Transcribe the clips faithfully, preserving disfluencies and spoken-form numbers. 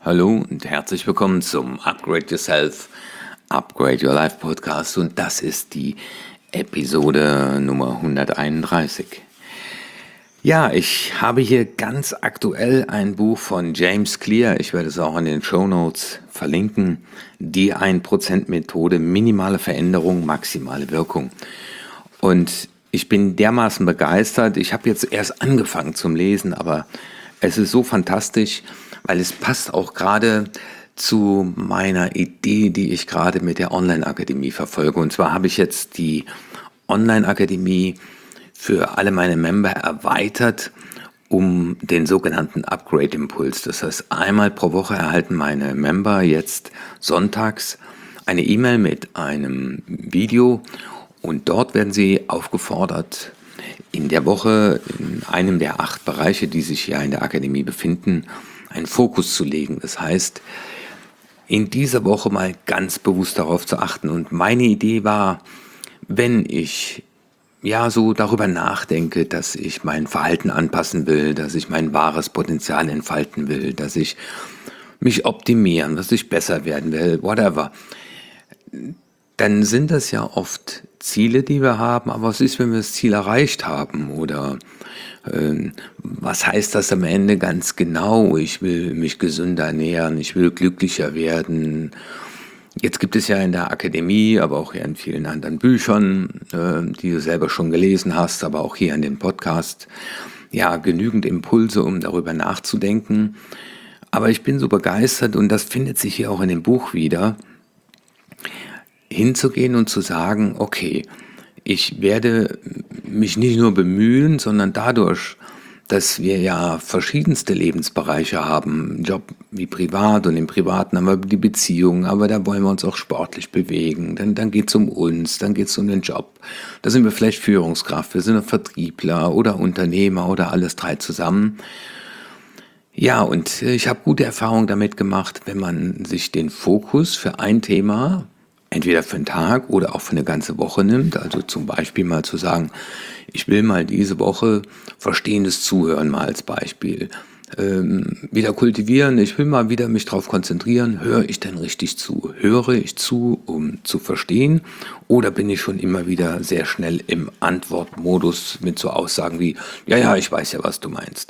Hallo und herzlich willkommen zum Upgrade Yourself, Upgrade Your Life Podcast und das ist die Episode Nummer hunderteinunddreißig. Ja, ich habe hier ganz aktuell ein Buch von James Clear, ich werde es auch in den Shownotes verlinken, die ein Prozent Methode, minimale Veränderung, maximale Wirkung. Und ich bin dermaßen begeistert, ich habe jetzt erst angefangen zum Lesen, aber es ist so fantastisch, weil es passt auch gerade zu meiner Idee, die ich gerade mit der Online-Akademie verfolge. Und zwar habe ich jetzt die Online-Akademie für alle meine Member erweitert um den sogenannten Upgrade-Impuls. Das heißt, einmal pro Woche erhalten meine Member jetzt sonntags eine E-Mail mit einem Video und dort werden sie aufgefordert, in der Woche in einem der acht Bereiche, die sich ja in der Akademie befinden, einen Fokus zu legen. Das heißt, in dieser Woche mal ganz bewusst darauf zu achten. Und meine Idee war, wenn ich ja so darüber nachdenke, dass ich mein Verhalten anpassen will, dass ich mein wahres Potenzial entfalten will, dass ich mich optimieren, dass ich besser werden will, whatever, dann sind das ja oft Ziele, die wir haben, aber was ist, wenn wir das Ziel erreicht haben? Oder ähm, was heißt das am Ende ganz genau? Ich will mich gesünder ernähren, ich will glücklicher werden. Jetzt gibt es ja in der Akademie, aber auch in vielen anderen Büchern, äh, die du selber schon gelesen hast, aber auch hier in dem Podcast, ja, genügend Impulse, um darüber nachzudenken. Aber ich bin so begeistert und das findet sich hier auch in dem Buch wieder, hinzugehen und zu sagen, okay, ich werde mich nicht nur bemühen, sondern dadurch, dass wir ja verschiedenste Lebensbereiche haben, Job wie privat und im Privaten haben wir die Beziehungen, aber da wollen wir uns auch sportlich bewegen, dann, dann geht es um uns, dann geht es um den Job, da sind wir vielleicht Führungskraft, wir sind Vertriebler oder Unternehmer oder alles drei zusammen. Ja, und ich habe gute Erfahrungen damit gemacht, wenn man sich den Fokus für ein Thema entweder für einen Tag oder auch für eine ganze Woche nimmt, also zum Beispiel mal zu sagen, ich will mal diese Woche verstehendes Zuhören mal als Beispiel ähm, wieder kultivieren, ich will mal wieder mich darauf konzentrieren, höre ich denn richtig zu, höre ich zu, um zu verstehen oder bin ich schon immer wieder sehr schnell im Antwortmodus mit so Aussagen wie, ja, ja, ich weiß ja, was du meinst.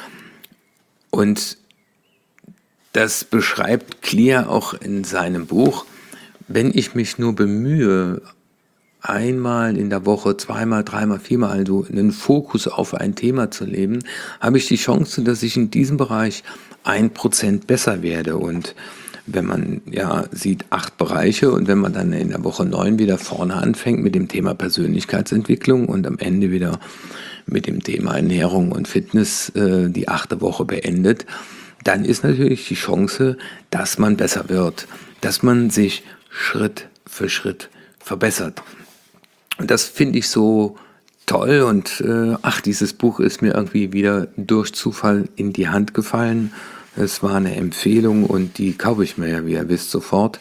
Und das beschreibt Clear auch in seinem Buch. Wenn ich mich nur bemühe, einmal in der Woche, zweimal, dreimal, viermal, also einen Fokus auf ein Thema zu leben, habe ich die Chance, dass ich in diesem Bereich ein Prozent besser werde. Und wenn man ja sieht, acht Bereiche und wenn man dann in der Woche neun wieder vorne anfängt mit dem Thema Persönlichkeitsentwicklung und am Ende wieder mit dem Thema Ernährung und Fitness äh, die achte Woche beendet, dann ist natürlich die Chance, dass man besser wird, dass man sich Schritt für Schritt verbessert. Und das finde ich so toll und äh, ach, dieses Buch ist mir irgendwie wieder durch Zufall in die Hand gefallen. Es war eine Empfehlung und die kaufe ich mir ja, wie ihr wisst, sofort.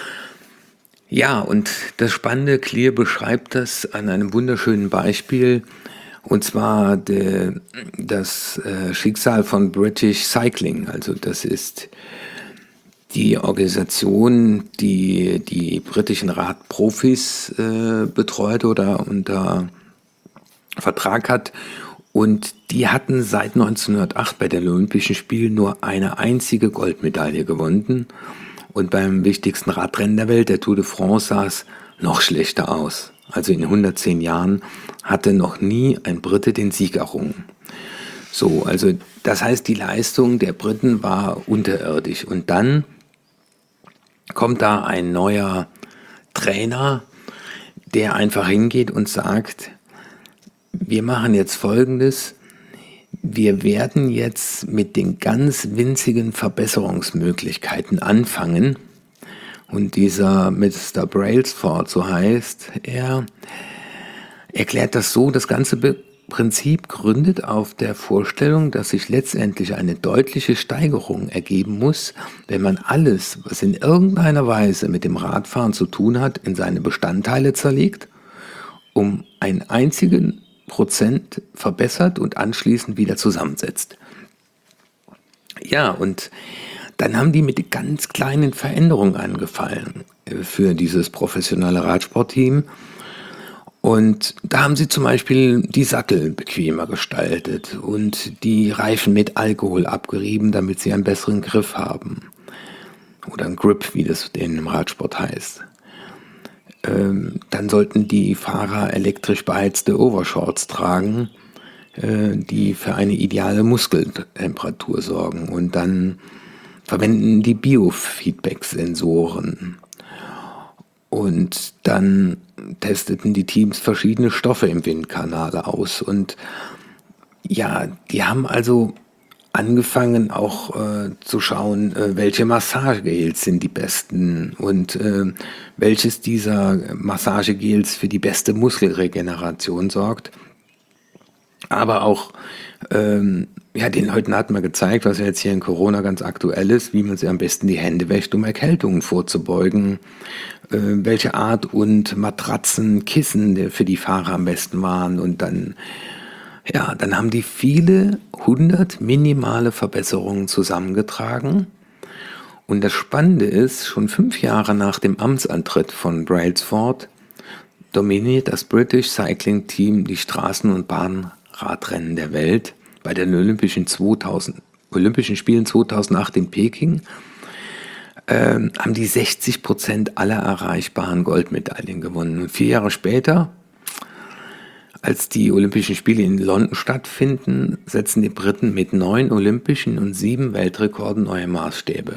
Ja, und das Spannende, Clear beschreibt das an einem wunderschönen Beispiel, und zwar de, das äh, Schicksal von British Cycling. Also das ist die Organisation, die die britischen Radprofis äh, betreut oder unter Vertrag hat. Und die hatten seit neunzehnhundertacht bei den Olympischen Spielen nur eine einzige Goldmedaille gewonnen. Und beim wichtigsten Radrennen der Welt, der Tour de France, sah es noch schlechter aus. Also in hundertzehn Jahren hatte noch nie ein Brite den Sieg errungen. So, also das heißt, die Leistung der Briten war unterirdisch. Und dann kommt da ein neuer Trainer, der einfach hingeht und sagt, wir machen jetzt Folgendes, wir werden jetzt mit den ganz winzigen Verbesserungsmöglichkeiten anfangen. Und dieser Mister Brailsford, so heißt er, erklärt das so, das ganze Be- Prinzip gründet auf der Vorstellung, dass sich letztendlich eine deutliche Steigerung ergeben muss, wenn man alles, was in irgendeiner Weise mit dem Radfahren zu tun hat, in seine Bestandteile zerlegt, um einen einzigen Prozent verbessert und anschließend wieder zusammensetzt. Ja, und dann haben die mit ganz kleinen Veränderungen angefangen äh, für dieses professionelle Radsportteam. Und da haben sie zum Beispiel die Sattel bequemer gestaltet und die Reifen mit Alkohol abgerieben, damit sie einen besseren Griff haben. Oder ein Grip, wie das denn im Radsport heißt. Ähm, dann sollten die Fahrer elektrisch beheizte Overshorts tragen, äh, die für eine ideale Muskeltemperatur sorgen. Und dann verwenden die Biofeedback-Sensoren. Und dann testeten die Teams verschiedene Stoffe im Windkanal aus. Und ja, die haben also angefangen auch äh, zu schauen, äh, welche Massagegels sind die besten und äh, welches dieser Massagegels für die beste Muskelregeneration sorgt. Aber auch, ähm, ja, den Leuten hat man gezeigt, was ja jetzt hier in Corona ganz aktuell ist, wie man sich am besten die Hände wäscht, um Erkältungen vorzubeugen, äh, welche Art und Matratzen, Kissen der für die Fahrer am besten waren. Und dann, ja, dann haben die viele hundert minimale Verbesserungen zusammengetragen. Und das Spannende ist, schon fünf Jahre nach dem Amtsantritt von Brailsford dominiert das British Cycling Team die Straßen- und Bahnradrennen der Welt. Bei den Olympischen, zweitausend, Olympischen Spielen zweitausendacht in Peking ähm, haben die sechzig Prozent aller erreichbaren Goldmedaillen gewonnen. Und vier Jahre später, als die Olympischen Spiele in London stattfinden, setzen die Briten mit neun olympischen und sieben Weltrekorden neue Maßstäbe.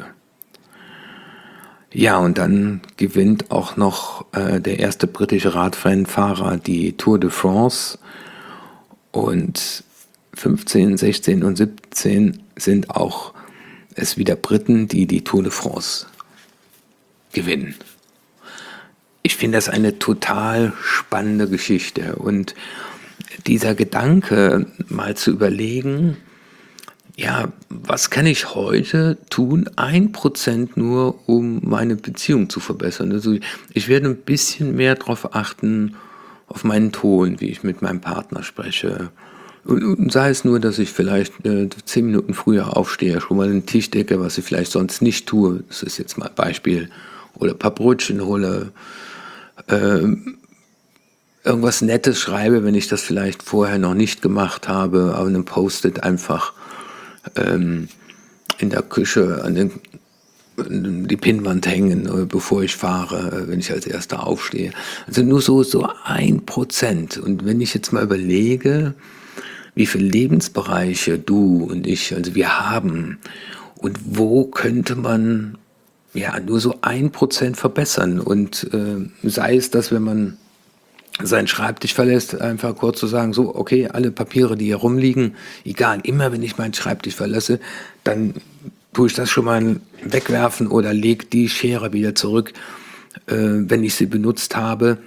Ja, und dann gewinnt auch noch äh, der erste britische Radrennfahrer die Tour de France. Und fünfzehn, sechzehn und siebzehn sind auch es wieder Briten, die die Tour de France gewinnen. Ich finde das eine total spannende Geschichte. Und dieser Gedanke, mal zu überlegen, ja, was kann ich heute tun? Ein Prozent nur, um meine Beziehung zu verbessern. Also ich werde ein bisschen mehr darauf achten, auf meinen Ton, wie ich mit meinem Partner spreche. Und, und sei es nur, dass ich vielleicht äh, zehn Minuten früher aufstehe, schon mal einen Tisch decke, was ich vielleicht sonst nicht tue. Das ist jetzt mal ein Beispiel. Oder ein paar Brötchen hole. Ähm, irgendwas Nettes schreibe, wenn ich das vielleicht vorher noch nicht gemacht habe, auf einem Post-it einfach ähm, in der Küche an, den, an die Pinnwand hängen, äh, bevor ich fahre, äh, wenn ich als Erster aufstehe. Also nur so, so ein Prozent. Und wenn ich jetzt mal überlege, wie viele Lebensbereiche du und ich, also wir haben, und wo könnte man ja nur so ein Prozent verbessern. Und äh, sei es, dass wenn man seinen Schreibtisch verlässt, einfach kurz zu sagen, so, okay, alle Papiere, die hier rumliegen, egal, immer wenn ich meinen Schreibtisch verlasse, dann tue ich das schon mal wegwerfen oder lege die Schere wieder zurück, äh, wenn ich sie benutzt habe.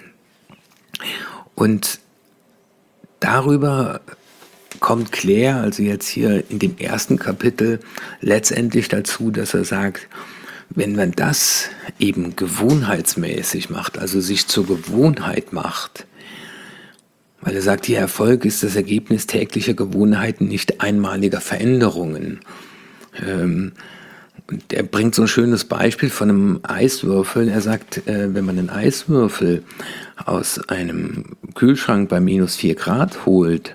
Und darüber kommt Claire, also jetzt hier in dem ersten Kapitel, letztendlich dazu, dass er sagt, wenn man das eben gewohnheitsmäßig macht, also sich zur Gewohnheit macht, weil er sagt, hier Erfolg ist das Ergebnis täglicher Gewohnheiten, nicht einmaliger Veränderungen. Ähm, und er bringt so ein schönes Beispiel von einem Eiswürfel. Er sagt, äh, wenn man einen Eiswürfel aus einem Kühlschrank bei minus vier Grad holt,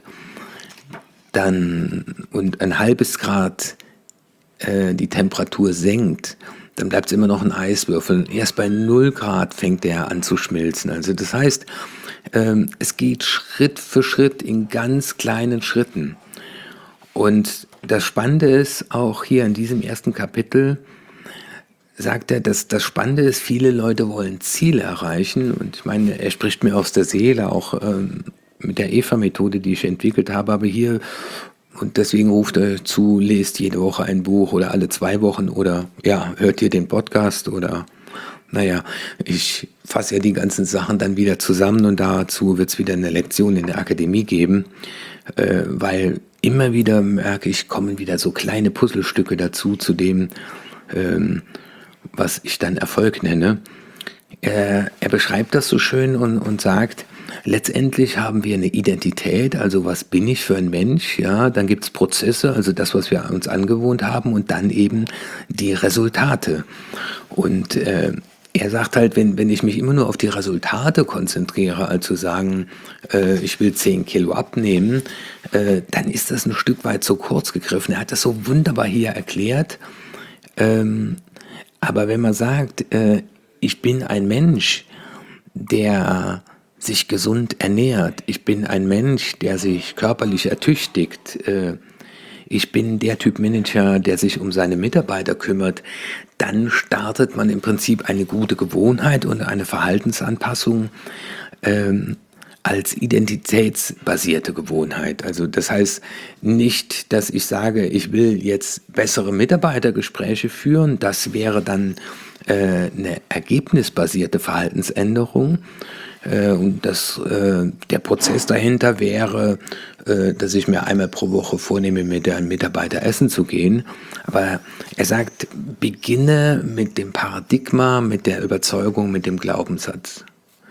dann und ein halbes Grad äh, die Temperatur senkt, dann bleibt es immer noch ein Eiswürfel. Erst bei null Grad fängt der an zu schmilzen. Also das heißt, ähm, es geht Schritt für Schritt in ganz kleinen Schritten. Und das Spannende ist, auch hier in diesem ersten Kapitel, sagt er, dass das Spannende ist, viele Leute wollen Ziele erreichen. Und ich meine, er spricht mir aus der Seele, auch ähm, mit der E V A-Methode, die ich entwickelt habe. Aber hier, und deswegen ruft er zu, lest jede Woche ein Buch oder alle zwei Wochen oder ja, hört ihr den Podcast oder naja, ich fasse ja die ganzen Sachen dann wieder zusammen und dazu wird es wieder eine Lektion in der Akademie geben, äh, weil immer wieder merke ich, kommen wieder so kleine Puzzlestücke dazu, zu dem, ähm, was ich dann Erfolg nenne. Er, er beschreibt das so schön und, und sagt, Letztendlich haben wir eine Identität, also was bin ich für ein Mensch, ja, dann gibt's Prozesse, also das, was wir uns angewohnt haben und dann eben die Resultate. Und äh, er sagt halt, wenn, wenn ich mich immer nur auf die Resultate konzentriere, also sagen, äh, ich will zehn Kilo abnehmen, äh, dann ist das ein Stück weit zu kurz gegriffen. Er hat das so wunderbar hier erklärt. Ähm, aber wenn man sagt, äh, ich bin ein Mensch, der sich gesund ernährt, ich bin ein Mensch, der sich körperlich ertüchtigt, äh, ich bin der Typ Manager, der sich um seine Mitarbeiter kümmert, dann startet man im Prinzip eine gute Gewohnheit und eine Verhaltensanpassung ähm, als identitätsbasierte Gewohnheit. Also das heißt nicht, dass ich sage, ich will jetzt bessere Mitarbeitergespräche führen, das wäre dann äh, eine ergebnisbasierte Verhaltensänderung. Äh, und das, äh, der Prozess dahinter wäre, äh, dass ich mir einmal pro Woche vornehme, mit einem Mitarbeiter essen zu gehen. Aber er sagt, beginne mit dem Paradigma, mit der Überzeugung, mit dem Glaubenssatz.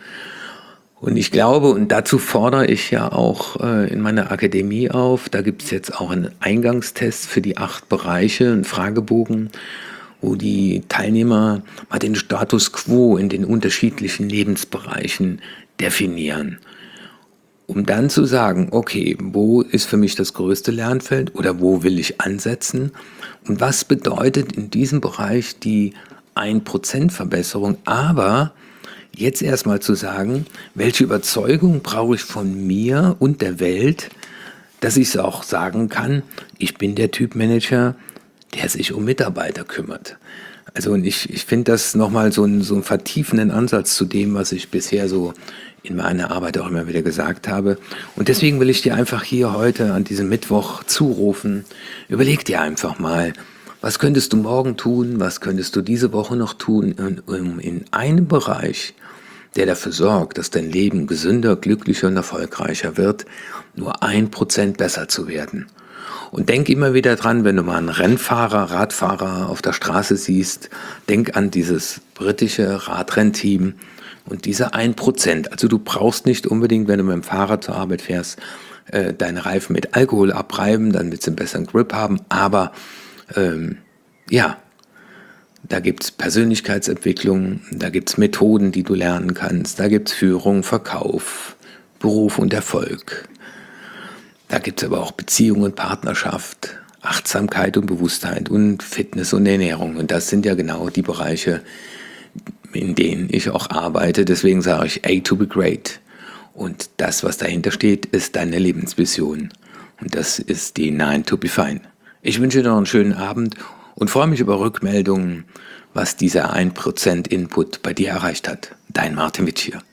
Und ich glaube, und dazu fordere ich ja auch äh, in meiner Akademie auf, da gibt es jetzt auch einen Eingangstest für die acht Bereiche, einen Fragebogen, wo die Teilnehmer mal den Status quo in den unterschiedlichen Lebensbereichen definieren, um dann zu sagen, okay, wo ist für mich das größte Lernfeld oder wo will ich ansetzen und was bedeutet in diesem Bereich die ein Prozent Verbesserung, aber jetzt erstmal zu sagen, welche Überzeugung brauche ich von mir und der Welt, dass ich es auch sagen kann, ich bin der Typ Manager, der sich um Mitarbeiter kümmert. Also und ich, ich finde das nochmal so, ein, so einen vertiefenden Ansatz zu dem, was ich bisher so in meiner Arbeit auch immer wieder gesagt habe. Und deswegen will ich dir einfach hier heute an diesem Mittwoch zurufen, überleg dir einfach mal, was könntest du morgen tun, was könntest du diese Woche noch tun, um in einem Bereich, der dafür sorgt, dass dein Leben gesünder, glücklicher und erfolgreicher wird, nur ein Prozent besser zu werden. Und denk immer wieder dran, wenn du mal einen Rennfahrer, Radfahrer auf der Straße siehst, denk an dieses britische Radrennteam und diese ein Prozent. Also du brauchst nicht unbedingt, wenn du mit dem Fahrrad zur Arbeit fährst, äh, deine Reifen mit Alkohol abreiben, dann willst du einen besseren Grip haben. Aber ähm, ja, da gibt's Persönlichkeitsentwicklung, da gibt's Methoden, die du lernen kannst, da gibt's Führung, Verkauf, Beruf und Erfolg. Da gibt's aber auch Beziehung und Partnerschaft, Achtsamkeit und Bewusstheit und Fitness und Ernährung. Und das sind ja genau die Bereiche, in denen ich auch arbeite. Deswegen sage ich A to be great. Und das, was dahinter steht, ist deine Lebensvision. Und das ist die Nine to be fine. Ich wünsche dir noch einen schönen Abend und freue mich über Rückmeldungen, was dieser ein Prozent Input bei dir erreicht hat. Dein Martin Witsch hier.